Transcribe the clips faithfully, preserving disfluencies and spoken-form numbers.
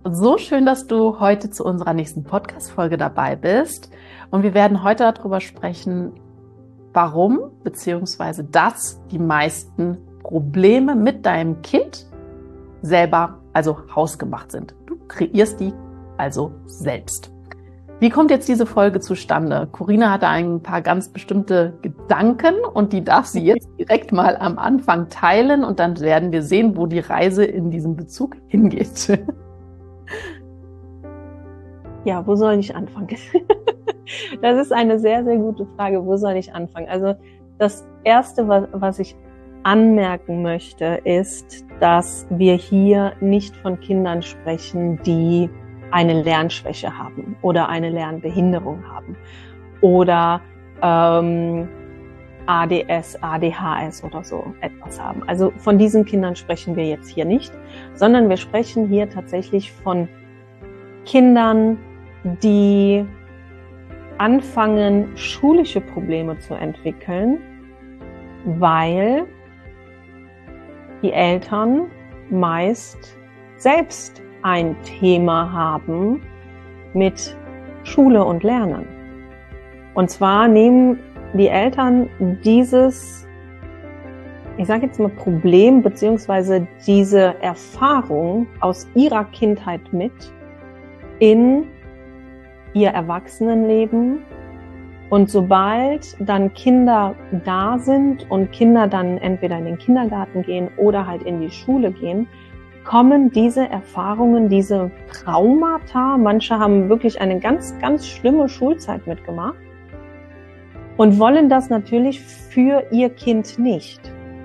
So schön, dass du heute zu unserer nächsten Podcast-Folge dabei bist. Und wir werden heute darüber sprechen, warum bzw. dass die meisten Probleme mit deinem Kind selber, also hausgemacht sind. Du kreierst die also selbst. Wie kommt jetzt diese Folge zustande? Corinna hatte ein paar ganz bestimmte Gedanken und die darf sie jetzt direkt mal am Anfang teilen und dann werden wir sehen, wo die Reise in diesem Bezug hingeht. Ja, wo soll ich anfangen? Das ist eine sehr, sehr gute Frage. Wo soll ich anfangen? Also das Erste, was, was ich anmerken möchte, ist, dass wir hier nicht von Kindern sprechen, die eine Lernschwäche haben oder eine Lernbehinderung haben oder ähm, A D S, A D H S oder so etwas haben. Also von diesen Kindern sprechen wir jetzt hier nicht, sondern wir sprechen hier tatsächlich von Kindern, die anfangen, schulische Probleme zu entwickeln, weil die Eltern meist selbst ein Thema haben mit Schule und Lernen. Und zwar nehmen die Eltern dieses, ich sage jetzt mal Problem, beziehungsweise diese Erfahrung aus ihrer Kindheit mit in ihr Erwachsenenleben. Und sobald dann Kinder da sind und Kinder dann entweder in den Kindergarten gehen oder halt in die Schule gehen, kommen diese Erfahrungen, diese Traumata, manche haben wirklich eine ganz, ganz schlimme Schulzeit mitgemacht und wollen das natürlich für ihr Kind nicht.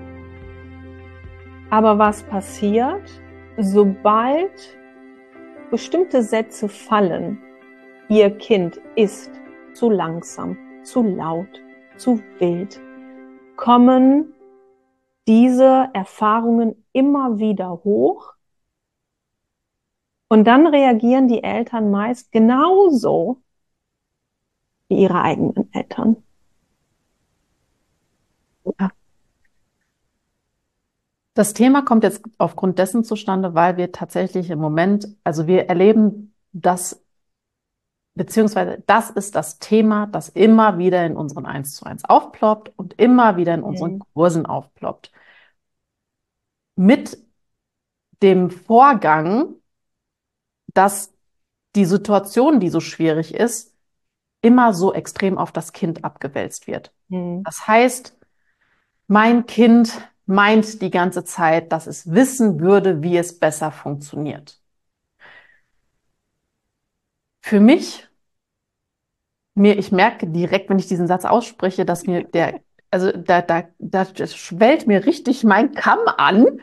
Aber was passiert, sobald bestimmte Sätze fallen, ihr Kind ist zu langsam, zu laut, zu wild, kommen diese Erfahrungen immer wieder hoch und dann reagieren die Eltern meist genauso wie ihre eigenen Eltern. Ja. Das Thema kommt jetzt aufgrund dessen zustande, weil wir tatsächlich im Moment, also wir erleben das, beziehungsweise das ist das Thema, das immer wieder in unseren eins zu eins aufploppt und immer wieder in unseren Mhm. Kursen aufploppt. Mit dem Vorgang, dass die Situation, die so schwierig ist, immer so extrem auf das Kind abgewälzt wird. Mhm. Das heißt, mein Kind meint die ganze Zeit, dass es wissen würde, wie es besser funktioniert. Für mich, mir, ich merke direkt, wenn ich diesen Satz ausspreche, dass mir der, also da, da, da schwellt mir richtig mein Kamm an.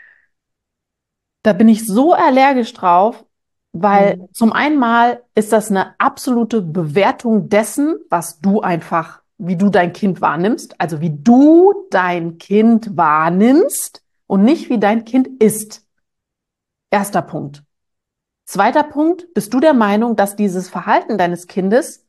Da bin ich so allergisch drauf, weil Mhm. zum einen mal ist das eine absolute Bewertung dessen, was du einfach, wie du dein Kind wahrnimmst, also wie du dein Kind wahrnimmst und nicht wie dein Kind ist. Erster Punkt. Zweiter Punkt, bist du der Meinung, dass dieses Verhalten deines Kindes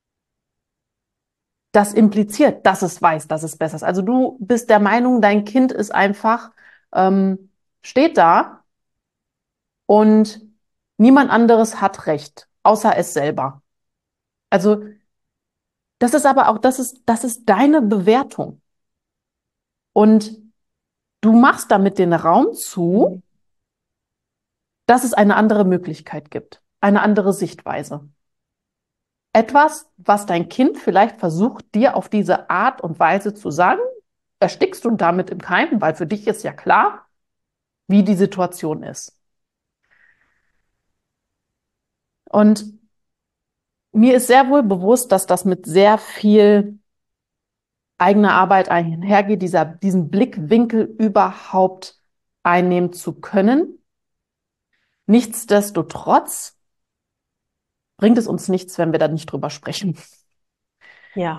das impliziert, dass es weiß, dass es besser ist? Also du bist der Meinung, dein Kind ist einfach, ähm, steht da und niemand anderes hat Recht, außer es selber. Also das ist aber auch, das ist, das ist deine Bewertung. Und du machst damit den Raum zu, Mhm. dass es eine andere Möglichkeit gibt, eine andere Sichtweise. Etwas, was dein Kind vielleicht versucht, dir auf diese Art und Weise zu sagen, erstickst du damit im Keim, weil für dich ist ja klar, wie die Situation ist. Und mir ist sehr wohl bewusst, dass das mit sehr viel eigener Arbeit einhergeht, dieser, diesen Blickwinkel überhaupt einnehmen zu können. Nichtsdestotrotz bringt es uns nichts, wenn wir da nicht drüber sprechen. Ja.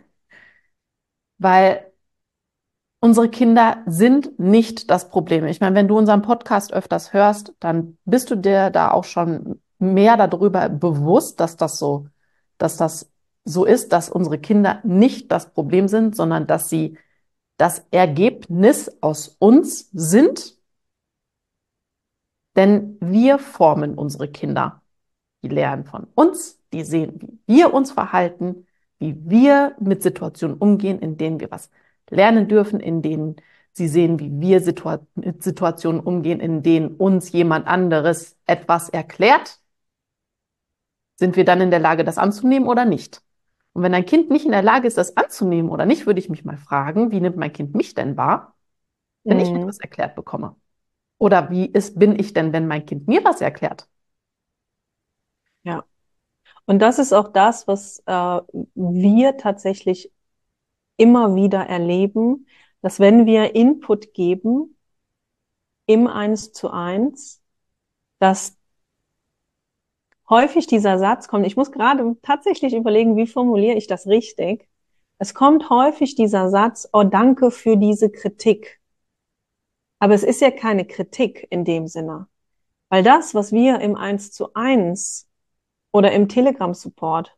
Weil unsere Kinder sind nicht das Problem. Ich meine, wenn du unseren Podcast öfters hörst, dann bist du dir da auch schon mehr darüber bewusst, dass das so, dass das so ist, dass unsere Kinder nicht das Problem sind, sondern dass sie das Ergebnis aus uns sind. Denn wir formen unsere Kinder. Die lernen von uns, die sehen, wie wir uns verhalten, wie wir mit Situationen umgehen, in denen wir was lernen dürfen, in denen sie sehen, wie wir Situa mit Situationen umgehen, in denen uns jemand anderes etwas erklärt. Sind wir dann in der Lage, das anzunehmen oder nicht? Und wenn ein Kind nicht in der Lage ist, das anzunehmen oder nicht, würde ich mich mal fragen, wie nimmt mein Kind mich denn wahr, wenn ich Mhm. etwas erklärt bekomme? Oder wie ist, bin ich denn, wenn mein Kind mir was erklärt? Ja. Und das ist auch das, was äh, wir tatsächlich immer wieder erleben, dass wenn wir Input geben im Eins zu eins, dass häufig dieser Satz kommt, ich muss gerade tatsächlich überlegen, wie formuliere ich das richtig. Es kommt häufig dieser Satz, oh, danke für diese Kritik. Aber es ist ja keine Kritik in dem Sinne. Weil das, was wir im Eins zu eins oder im Telegram-Support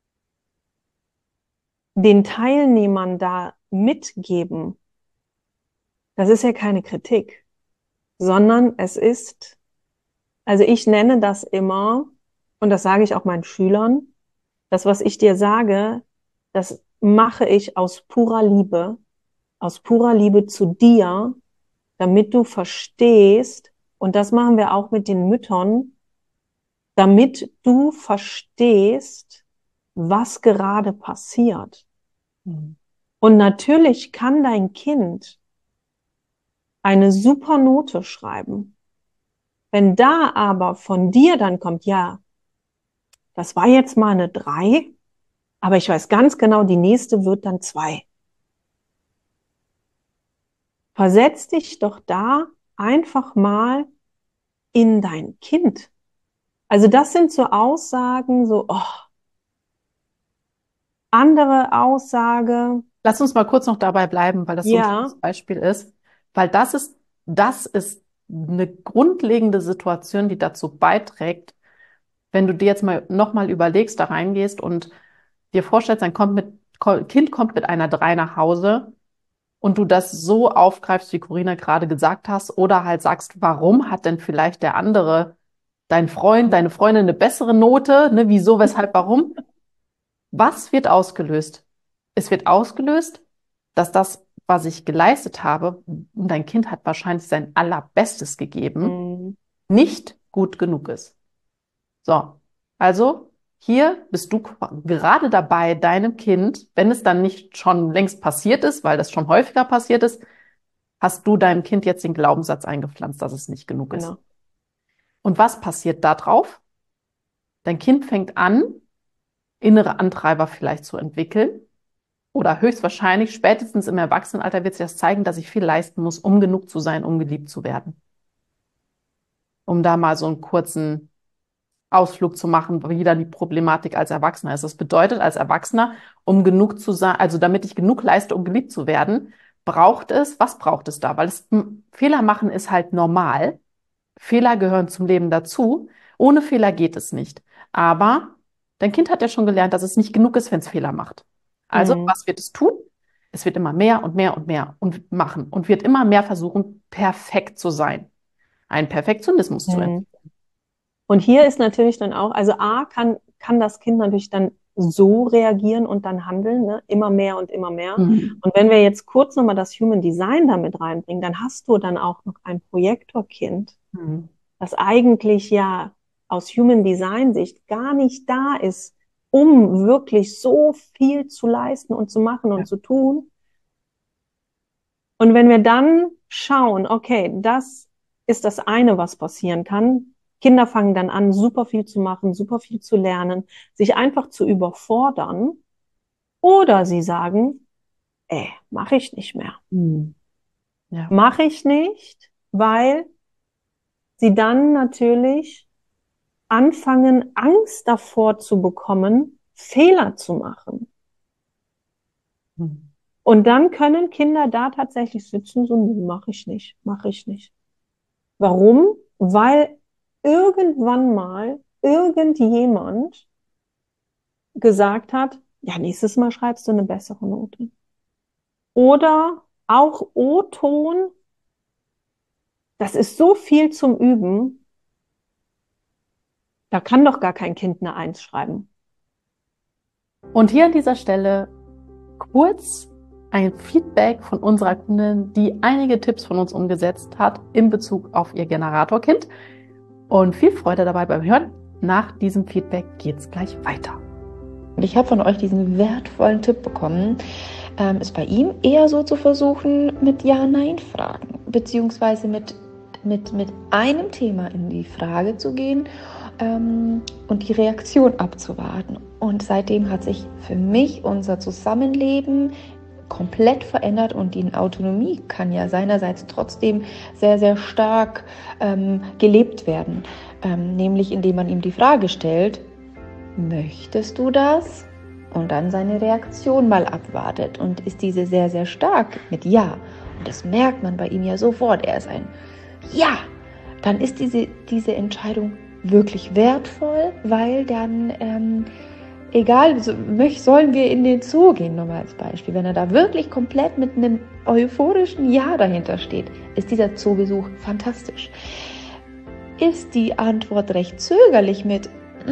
den Teilnehmern da mitgeben, das ist ja keine Kritik, sondern es ist, also ich nenne das immer, und das sage ich auch meinen Schülern, das, was ich dir sage, das mache ich aus purer Liebe, aus purer Liebe zu dir, damit du verstehst, und das machen wir auch mit den Müttern, damit du verstehst, was gerade passiert. Mhm. Und natürlich kann dein Kind eine super Note schreiben. Wenn da aber von dir dann kommt, ja, das war jetzt mal eine drei, aber ich weiß ganz genau, die nächste wird dann zwei. Versetz dich doch da einfach mal in dein Kind. Also das sind so Aussagen, so, oh, andere Aussage, Lass uns mal kurz noch dabei bleiben, weil das so ein ja, schönes Beispiel ist, weil das ist, das ist eine grundlegende Situation, die dazu beiträgt, wenn du dir jetzt mal nochmal überlegst, da reingehst und dir vorstellst, ein kommt mit, Kind kommt mit einer drei nach Hause und du das so aufgreifst, wie Corinna gerade gesagt hast, oder halt sagst, warum hat denn vielleicht der andere, dein Freund, deine Freundin eine bessere Note, ne, wieso, weshalb, warum? Was wird ausgelöst? Es wird ausgelöst, dass das, was ich geleistet habe, und dein Kind hat wahrscheinlich sein Allerbestes gegeben, mm, nicht gut genug ist. So, also hier bist du gerade dabei, deinem Kind, wenn es dann nicht schon längst passiert ist, weil das schon häufiger passiert ist, hast du deinem Kind jetzt den Glaubenssatz eingepflanzt, dass es nicht genug ist. genau. Und was passiert da drauf? Dein Kind fängt an, innere Antreiber vielleicht zu entwickeln. Oder höchstwahrscheinlich, spätestens im Erwachsenenalter wird sich das zeigen, dass ich viel leisten muss, um genug zu sein, um geliebt zu werden. Um da mal so einen kurzen Ausflug zu machen, wie dann die Problematik als Erwachsener ist. Das bedeutet, als Erwachsener, um genug zu sein, also damit ich genug leiste, um geliebt zu werden, braucht es, was braucht es da? Weil es, Fehler machen ist halt normal. Fehler gehören zum Leben dazu. Ohne Fehler geht es nicht. Aber dein Kind hat ja schon gelernt, dass es nicht genug ist, wenn es Fehler macht. Also, Mm, was wird es tun? Es wird immer mehr und mehr und mehr und machen und wird immer mehr versuchen, perfekt zu sein. Einen Perfektionismus zu mm. entwickeln. Und hier ist natürlich dann auch, also A, kann, kann das Kind natürlich dann so reagieren und dann handeln, ne? Immer mehr und immer mehr. Mhm. Und wenn wir jetzt kurz nochmal das Human Design damit reinbringen, dann hast du dann auch noch ein Projektorkind, Mhm. das eigentlich ja aus Human Design Sicht gar nicht da ist, um wirklich so viel zu leisten und zu machen und Ja. zu tun. Und wenn wir dann schauen, okay, das ist das eine, was passieren kann. Kinder fangen dann an, super viel zu machen, super viel zu lernen, sich einfach zu überfordern. Oder sie sagen, ey, mache ich nicht mehr. Mhm. Ja. Mache ich nicht, weil sie dann natürlich anfangen, Angst davor zu bekommen, Fehler zu machen. Mhm. Und dann können Kinder da tatsächlich sitzen, so, mache ich nicht, mache ich nicht. Warum? Weil irgendwann mal irgendjemand gesagt hat, ja, nächstes Mal schreibst du eine bessere Note. Oder auch O-Ton, das ist so viel zum Üben. Da kann doch gar kein Kind eine Eins schreiben. Und hier an dieser Stelle kurz ein Feedback von unserer Kundin, die einige Tipps von uns umgesetzt hat in Bezug auf ihr Generatorkind. Und viel Freude dabei beim Hören. Nach diesem Feedback geht's gleich weiter. Und ich habe von euch diesen wertvollen Tipp bekommen, ähm, es bei ihm eher so zu versuchen mit Ja-Nein-Fragen, beziehungsweise mit, mit, mit einem Thema in die Frage zu gehen ähm, und die Reaktion abzuwarten. Und seitdem hat sich für mich unser Zusammenleben komplett verändert und die Autonomie kann ja seinerseits trotzdem sehr, sehr stark ähm, gelebt werden. Ähm, nämlich indem man ihm die Frage stellt, möchtest du das? Und dann seine Reaktion mal abwartet. Und ist diese sehr, sehr stark mit Ja. Und das merkt man bei ihm ja sofort. Er ist ein Ja. Dann ist diese, diese Entscheidung wirklich wertvoll, weil dann, ähm, egal, so, sollen wir in den Zoo gehen, nur mal als Beispiel. Wenn er da wirklich komplett mit einem euphorischen Ja dahinter steht, ist dieser Zoobesuch fantastisch. Ist die Antwort recht zögerlich mit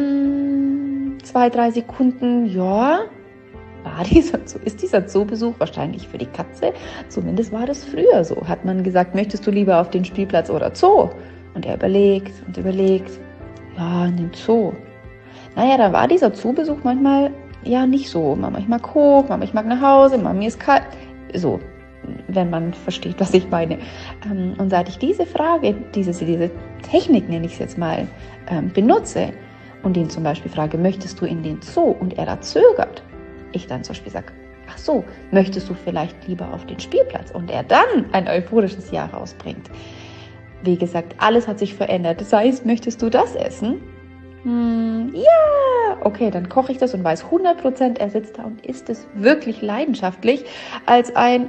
mh, zwei, drei Sekunden, ja, war dieser, ist dieser Zoobesuch wahrscheinlich für die Katze, zumindest war das früher so. Hat man gesagt, möchtest du lieber auf den Spielplatz oder Zoo? Und er überlegt und überlegt, ja, in den Zoo. Naja, da war dieser Zoobesuch manchmal ja nicht so. Mama, ich mag hoch, Mama, ich mag nach Hause, Mama, mir ist kalt. So, wenn man versteht, was ich meine. Und seit ich diese Frage, diese, diese Technik, nenne ich es jetzt mal, benutze und ihn zum Beispiel frage, möchtest du in den Zoo? Und er da zögert, ich dann zum Beispiel sage, ach so, möchtest du vielleicht lieber auf den Spielplatz? Und er dann ein euphorisches Ja rausbringt. Wie gesagt, alles hat sich verändert. Das heißt, möchtest du das essen? Hm, ja, okay, dann koche ich das und weiß hundert Prozent, er sitzt da und isst es wirklich leidenschaftlich als ein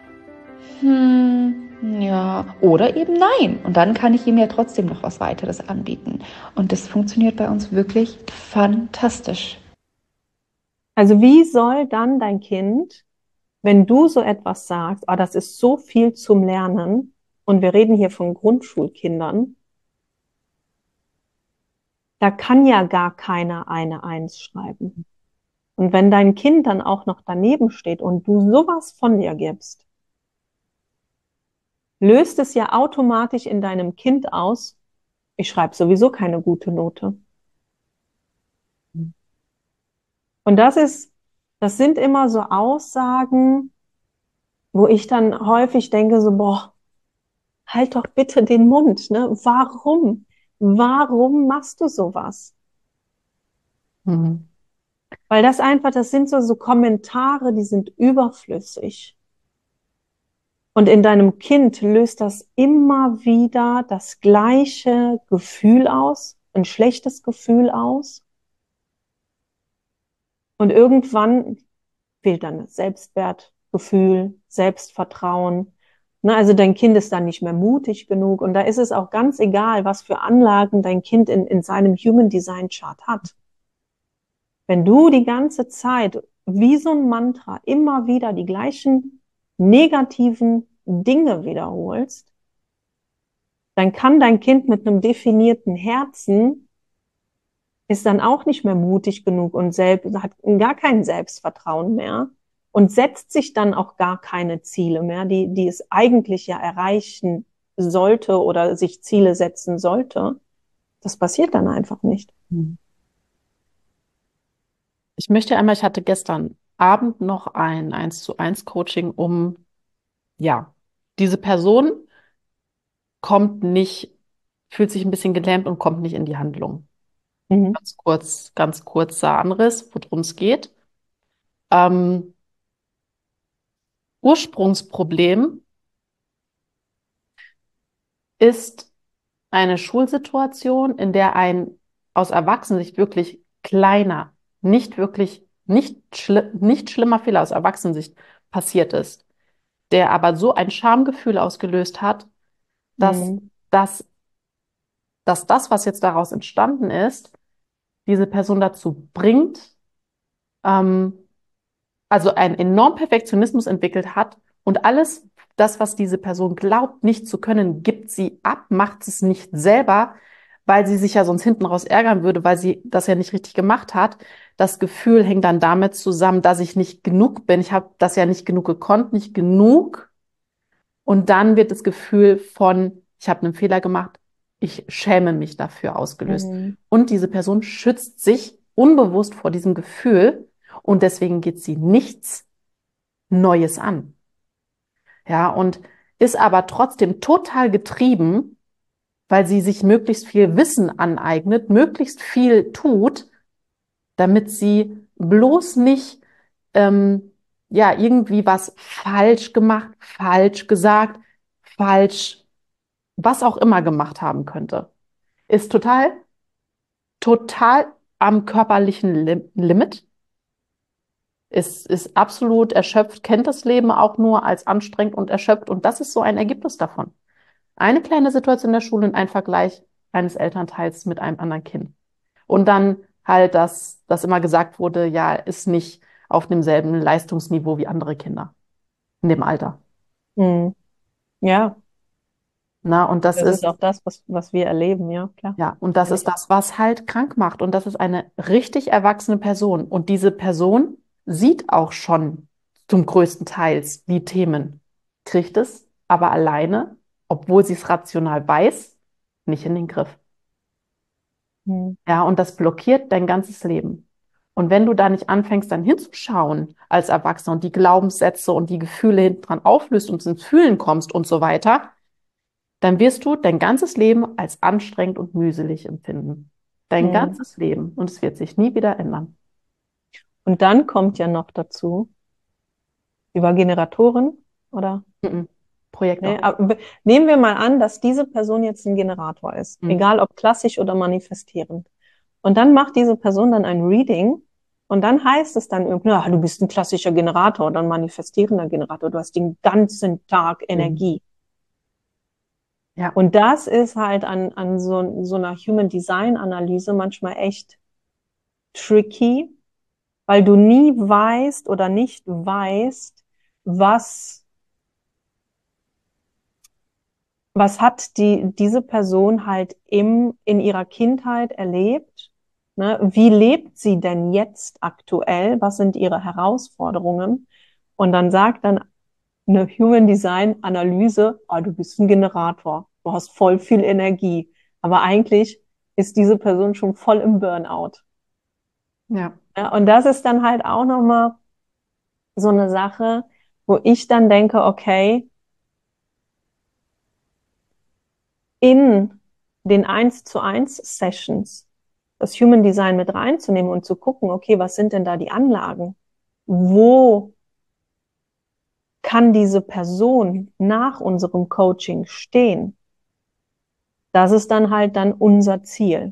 hm, ja, oder eben nein. Und dann kann ich ihm ja trotzdem noch was weiteres anbieten. Und das funktioniert bei uns wirklich fantastisch. Also wie soll dann dein Kind, wenn du so etwas sagst, ah, das ist so viel zum Lernen, und wir reden hier von Grundschulkindern, da kann ja gar keiner eine Eins schreiben. Und wenn dein Kind dann auch noch daneben steht und du sowas von dir gibst, löst es ja automatisch in deinem Kind aus, ich schreibe sowieso keine gute Note. Und das ist, das sind immer so Aussagen, wo ich dann häufig denke so, boah, halt doch bitte den Mund, ne? Warum? Warum machst du sowas? Mhm. Weil das einfach, das sind so, so Kommentare, die sind überflüssig. Und in deinem Kind löst das immer wieder das gleiche Gefühl aus, ein schlechtes Gefühl aus. Und irgendwann fehlt dann das Selbstwertgefühl, Selbstvertrauen. Ne, also dein Kind ist dann nicht mehr mutig genug. Und da ist es auch ganz egal, was für Anlagen dein Kind in, in seinem Human Design Chart hat. Wenn du die ganze Zeit wie so ein Mantra immer wieder die gleichen negativen Dinge wiederholst, dann kann dein Kind mit einem definierten Herzen ist dann auch nicht mehr mutig genug und selbst, hat gar kein Selbstvertrauen mehr und setzt sich dann auch gar keine Ziele mehr, die, die es eigentlich ja erreichen sollte oder sich Ziele setzen sollte. Das passiert dann einfach nicht. Ich möchte einmal, ich hatte gestern Abend noch ein eins zu eins Coaching, um, ja, diese Person kommt nicht, fühlt sich ein bisschen gelähmt und kommt nicht in die Handlung. Mhm. Ganz kurz, ganz kurzer Anriss, worum es geht. Ähm, Ursprungsproblem ist eine Schulsituation, in der ein aus Erwachsenensicht wirklich kleiner, nicht wirklich, nicht, schli nicht schlimmer Fehler aus Erwachsenensicht passiert ist, der aber so ein Schamgefühl ausgelöst hat, dass, Mhm. dass, dass das, was jetzt daraus entstanden ist, diese Person dazu bringt, ähm, also einen enormen Perfektionismus entwickelt hat und alles das, was diese Person glaubt, nicht zu können, gibt sie ab, macht es nicht selber, weil sie sich ja sonst hinten raus ärgern würde, weil sie das ja nicht richtig gemacht hat. Das Gefühl hängt dann damit zusammen, dass ich nicht genug bin. Ich habe das ja nicht genug gekonnt, nicht genug. Und dann wird das Gefühl von, ich habe einen Fehler gemacht, ich schäme mich dafür ausgelöst. Mhm. Und diese Person schützt sich unbewusst vor diesem Gefühl und deswegen geht sie nichts Neues an. Ja, und ist aber trotzdem total getrieben, weil sie sich möglichst viel Wissen aneignet, möglichst viel tut, damit sie bloß nicht ähm, ja irgendwie was falsch gemacht, falsch gesagt, falsch, was auch immer gemacht haben könnte. Ist total, total am körperlichen Lim Limit. Ist, ist absolut erschöpft, kennt das Leben auch nur als anstrengend und erschöpft. Und das ist so ein Ergebnis davon. Eine kleine Situation in der Schule und ein Vergleich eines Elternteils mit einem anderen Kind. Und dann halt, dass, dass immer gesagt wurde, ja, ist nicht auf demselben Leistungsniveau wie andere Kinder in dem Alter. Mhm. Ja, Na, und das das ist ist, auch das, was, was wir erleben, ja, klar. ja, und das ist das, was halt krank macht. Und das ist eine richtig erwachsene Person. Und diese Person sieht auch schon zum größten Teils die Themen, kriegt es aber alleine, obwohl sie es rational weiß, nicht in den Griff. Mhm. Ja, und das blockiert dein ganzes Leben. Und wenn du da nicht anfängst, dann hinzuschauen als Erwachsener und die Glaubenssätze und die Gefühle hinten dran auflöst und ins Fühlen kommst und so weiter, dann wirst du dein ganzes Leben als anstrengend und mühselig empfinden. Dein Mhm. ganzes Leben. Und es wird sich nie wieder ändern. Und dann kommt ja noch dazu, über Generatoren, oder? Mhm. Projektor. Nee, aber nehmen wir mal an, dass diese Person jetzt ein Generator ist, Mhm. egal ob klassisch oder manifestierend. Und dann macht diese Person dann ein Reading und dann heißt es dann irgendwie, ah, du bist ein klassischer Generator oder ein manifestierender Generator, du hast den ganzen Tag Energie. Ja. Und das ist halt an, an so, so einer Human Design Analyse manchmal echt tricky, weil du nie weißt oder nicht weißt, was was hat die, diese Person halt im, in ihrer Kindheit erlebt? Ne? Wie lebt sie denn jetzt aktuell? Was sind ihre Herausforderungen? Und dann sagt dann eine Human Design Analyse, ah, du bist ein Generator, du hast voll viel Energie. Aber eigentlich ist diese Person schon voll im Burnout. Ja. Ja, und das ist dann halt auch nochmal so eine Sache, wo ich dann denke, okay, in den eins zu eins Sessions das Human Design mit reinzunehmen und zu gucken, okay, was sind denn da die Anlagen? Wo kann diese Person nach unserem Coaching stehen? Das ist dann halt dann unser Ziel.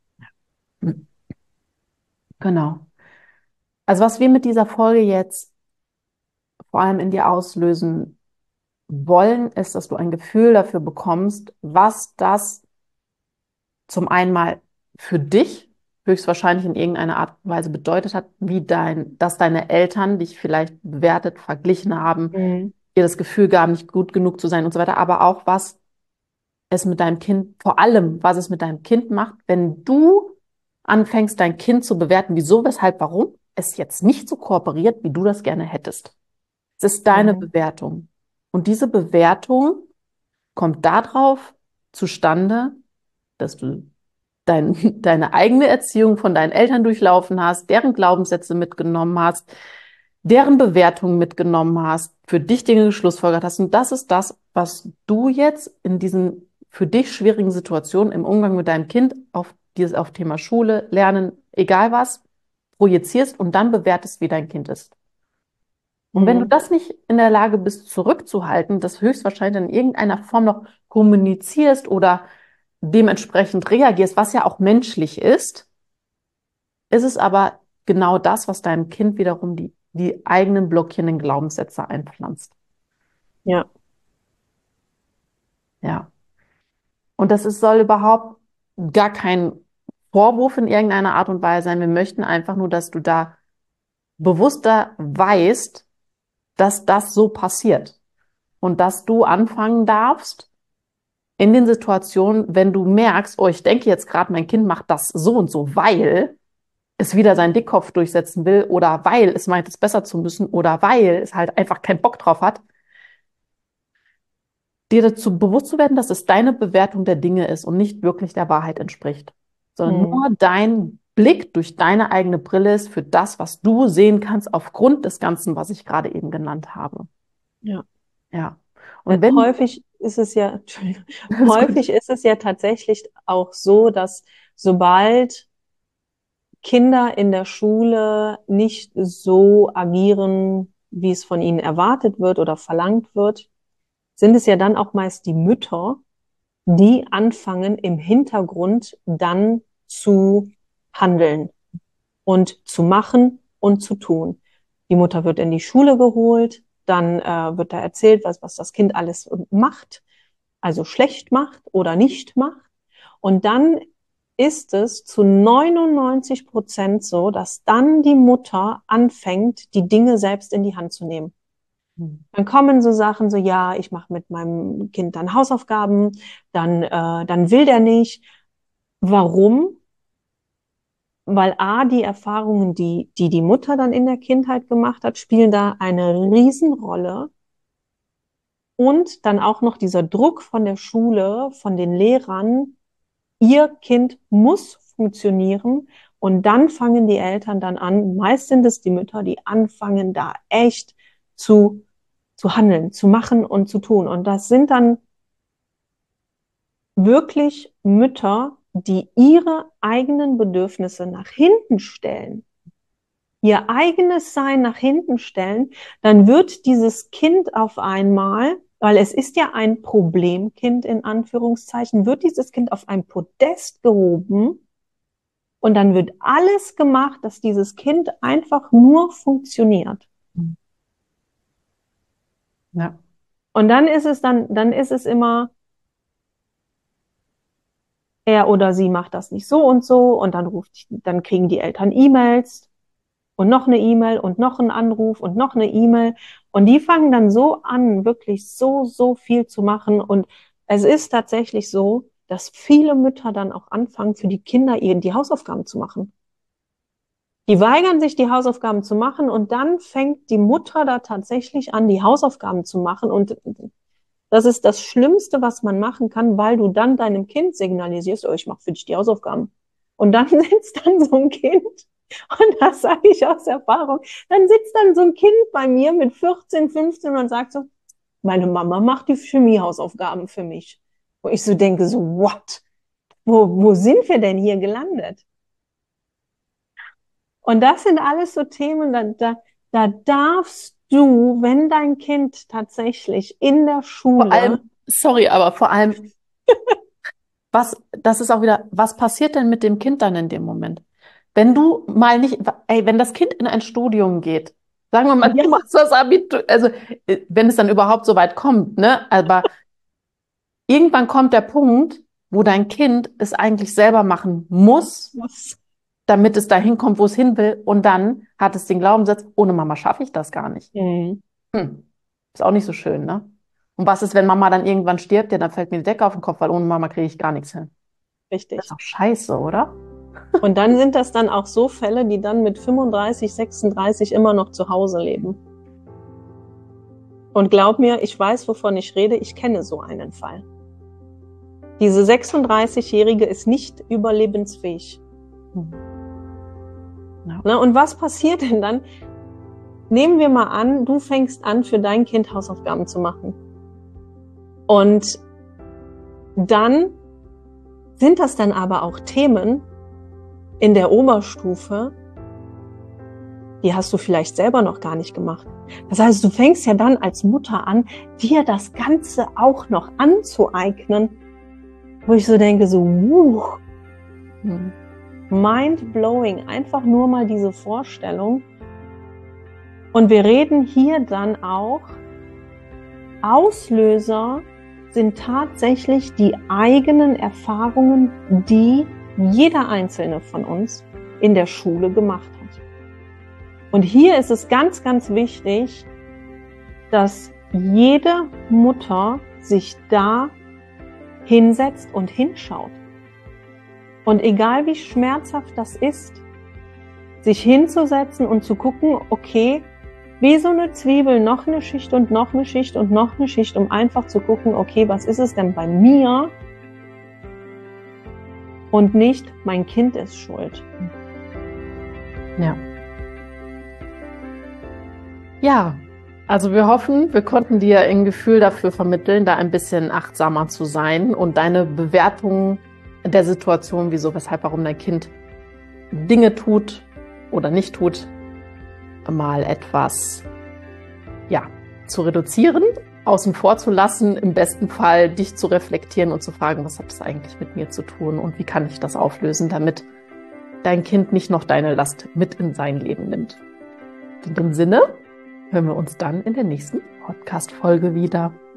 Genau. Also was wir mit dieser Folge jetzt vor allem in dir auslösen wollen, ist, dass du ein Gefühl dafür bekommst, was das zum einen mal für dich höchstwahrscheinlich in irgendeiner Art und Weise bedeutet hat, wie dein, dass deine Eltern dich vielleicht bewertet, verglichen haben, Mhm. dir das Gefühl gaben, nicht gut genug zu sein und so weiter, aber auch was es mit deinem Kind, vor allem, was es mit deinem Kind macht, wenn du anfängst, dein Kind zu bewerten, wieso, weshalb, warum es jetzt nicht so kooperiert, wie du das gerne hättest. Es ist deine Mhm. Bewertung. Und diese Bewertung kommt darauf zustande, dass du dein, deine eigene Erziehung von deinen Eltern durchlaufen hast, deren Glaubenssätze mitgenommen hast, deren Bewertungen mitgenommen hast, für dich Dinge geschlussfolgert hast. Und das ist das, was du jetzt in diesen für dich schwierigen Situationen im Umgang mit deinem Kind auf dieses auf Thema Schule, Lernen, egal was, projizierst und dann bewertest, wie dein Kind ist. Und wenn du Mhm. das nicht in der Lage bist, zurückzuhalten, das höchstwahrscheinlich in irgendeiner Form noch kommunizierst oder dementsprechend reagierst, was ja auch menschlich ist, ist es aber genau das, was deinem Kind wiederum die, die eigenen blockierenden Glaubenssätze einpflanzt. Ja. Ja. Und das ist, soll überhaupt gar kein Vorwurf in irgendeiner Art und Weise sein. Wir möchten einfach nur, dass du da bewusster weißt, dass das so passiert und dass du anfangen darfst, in den Situationen, wenn du merkst, oh, ich denke jetzt gerade, mein Kind macht das so und so, weil es wieder seinen Dickkopf durchsetzen will oder weil es meint, es besser zu müssen oder weil es halt einfach keinen Bock drauf hat, dir dazu bewusst zu werden, dass es deine Bewertung der Dinge ist und nicht wirklich der Wahrheit entspricht, sondern Mhm. nur dein Blick durch deine eigene Brille ist für das, was du sehen kannst aufgrund des Ganzen, was ich gerade eben genannt habe. Ja. Ja. Äh, Und wenn Häufig ist es ja, Entschuldigung, Alles gut. häufig ist es ja tatsächlich auch so, dass sobald Kinder in der Schule nicht so agieren, wie es von ihnen erwartet wird oder verlangt wird, sind es ja dann auch meist die Mütter, die anfangen im Hintergrund dann zu handeln und zu machen und zu tun. Die Mutter wird in die Schule geholt, dann äh, wird da erzählt, was, was das Kind alles macht, also schlecht macht oder nicht macht. Und dann ist es zu neunundneunzig Prozent so, dass dann die Mutter anfängt, die Dinge selbst in die Hand zu nehmen. Dann kommen so Sachen so, ja, ich mache mit meinem Kind dann Hausaufgaben, dann, äh, dann will der nicht. Warum? Weil A, die Erfahrungen, die, die die Mutter dann in der Kindheit gemacht hat, spielen da eine Riesenrolle. Und dann auch noch dieser Druck von der Schule, von den Lehrern, ihr Kind muss funktionieren. Und dann fangen die Eltern dann an, meist sind es die Mütter, die anfangen da echt zu, zu handeln, zu machen und zu tun. Und das sind dann wirklich Mütter, die ihre eigenen Bedürfnisse nach hinten stellen, ihr eigenes Sein nach hinten stellen, dann wird dieses Kind auf einmal, weil es ist ja ein Problemkind in Anführungszeichen, wird dieses Kind auf ein Podest gehoben und dann wird alles gemacht, dass dieses Kind einfach nur funktioniert. Ja. Und dann ist es dann, dann ist es immer, er oder sie macht das nicht so und so und dann ruft, dann kriegen die Eltern E-Mails und noch eine E-Mail und noch einen Anruf und noch eine E-Mail und die fangen dann so an, wirklich so, so viel zu machen und es ist tatsächlich so, dass viele Mütter dann auch anfangen, für die Kinder die Hausaufgaben zu machen. Die weigern sich, die Hausaufgaben zu machen und dann fängt die Mutter da tatsächlich an, die Hausaufgaben zu machen und das ist das Schlimmste, was man machen kann, weil du dann deinem Kind signalisierst, oh, ich mache für dich die Hausaufgaben. Und dann sitzt dann so ein Kind, und das sage ich aus Erfahrung, dann sitzt dann so ein Kind bei mir mit vierzehn, fünfzehn und sagt so, meine Mama macht die Chemiehausaufgaben für mich. Wo ich so denke, so, what? Wo, wo sind wir denn hier gelandet? Und das sind alles so Themen, da, da, da darfst du, wenn dein Kind tatsächlich in der Schule. Vor allem, sorry, aber vor allem, was, das ist auch wieder, was passiert denn mit dem Kind dann in dem Moment? Wenn du mal nicht, ey, wenn das Kind in ein Studium geht, sagen wir mal, Ja. du machst das Abitur, also äh, wenn es dann überhaupt so weit kommt, ne? Aber irgendwann kommt der Punkt, wo dein Kind es eigentlich selber machen muss, damit es dahin kommt, wo es hin will. Und dann hat es den Glaubenssatz, ohne Mama schaffe ich das gar nicht. Mhm. Hm. Ist auch nicht so schön, ne? Und was ist, wenn Mama dann irgendwann stirbt? Ja, dann fällt mir die Decke auf den Kopf, weil ohne Mama kriege ich gar nichts hin. Das Richtig. ist doch scheiße, oder? Und dann sind das dann auch so Fälle, die dann mit fünfunddreißig, sechsunddreißig immer noch zu Hause leben. Und glaub mir, ich weiß, wovon ich rede. Ich kenne so einen Fall. Diese sechsunddreißigjährige ist nicht überlebensfähig. Hm. Ja. Na, und was passiert denn dann? Nehmen wir mal an, du fängst an, für dein Kind Hausaufgaben zu machen. Und dann sind das dann aber auch Themen in der Oberstufe, die hast du vielleicht selber noch gar nicht gemacht. Das heißt, du fängst ja dann als Mutter an, dir das Ganze auch noch anzueignen, wo ich so denke, so, wuh, Hm. mind-blowing, einfach nur mal diese Vorstellung. Und wir reden hier dann auch, Auslöser sind tatsächlich die eigenen Erfahrungen, die jeder Einzelne von uns in der Schule gemacht hat. Und hier ist es ganz, ganz wichtig, dass jede Mutter sich da hinsetzt und hinschaut. Und egal wie schmerzhaft das ist, sich hinzusetzen und zu gucken, okay, wie so eine Zwiebel, noch eine Schicht und noch eine Schicht und noch eine Schicht, um einfach zu gucken, okay, was ist es denn bei mir? Und nicht, mein Kind ist schuld. Ja. Ja, also wir hoffen, wir konnten dir ein Gefühl dafür vermitteln, da ein bisschen achtsamer zu sein und deine Bewertung der Situation, wieso, weshalb, warum dein Kind Dinge tut oder nicht tut, mal etwas, ja, zu reduzieren, außen vor zu lassen, im besten Fall dich zu reflektieren und zu fragen, was hat das eigentlich mit mir zu tun und wie kann ich das auflösen, damit dein Kind nicht noch deine Last mit in sein Leben nimmt. In dem Sinne hören wir uns dann in der nächsten Podcast-Folge wieder.